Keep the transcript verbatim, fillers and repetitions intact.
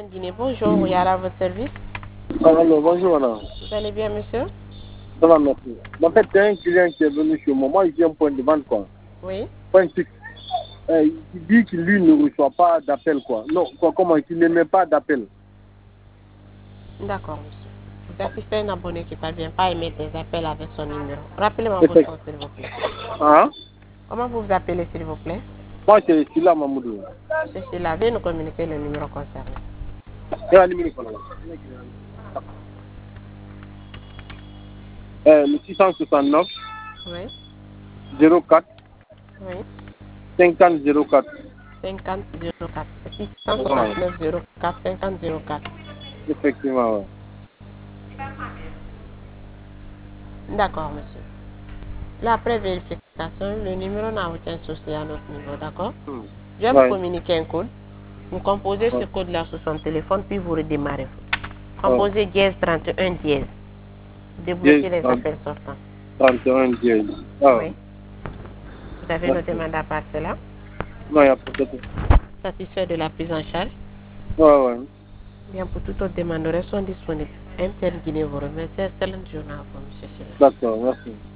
Céline Guinée, bonjour, Yara à votre service. Alors, bonjour madame. Vous allez bien, monsieur? Ça va, merci. En fait, il y a un client qui est venu chez moi. Moi, j'ai un point de vente, quoi. Oui. Point fixe. Euh, il dit qu'il lui ne reçoit pas d'appel, quoi. Non, quoi, comment? Qu'il n'émet pas d'appel. D'accord, monsieur. Vous assistez à un abonné qui ne parvient pas à émettre des appels avec son numéro. Rappelez-moi votre nom, s'il vous plaît. Hein? Comment vous vous appelez, s'il vous plaît? Moi, c'est Silla Mamoudou. Monsieur Silla, veuillez nous communiquer le numéro concerné. Il y a un numéro, quoi, là. Euh, le six cent soixante-neuf, Oui. zéro quatre, Oui. cinquante zéro quatre. cinquante zéro quatre. six cent soixante-neuf zéro quatre cinquante zéro quatre. Effectivement, ouais. D'accord, monsieur. Là, après vérification, le numéro n'a aucun souci à notre niveau, d'accord? Hmm. Je vais Ouais. vous communiquer un code. Vous composez Ouais. ce code-là sur son téléphone, puis vous redémarrez. Ouais. Composez dièse trente et un dièse. Débloquez les appels sortants. trente et un dièse. Ah. Oui. Vous avez Merci. une demande à part cela? Non, il n'y a pas de... Satisfait de la prise en charge? Ouais, ouais. Bien, pour toute autre demande, nous restons disponibles. M T L Guinée vous remercie. Excellente journée à vous, monsieur Silla. D'accord, merci.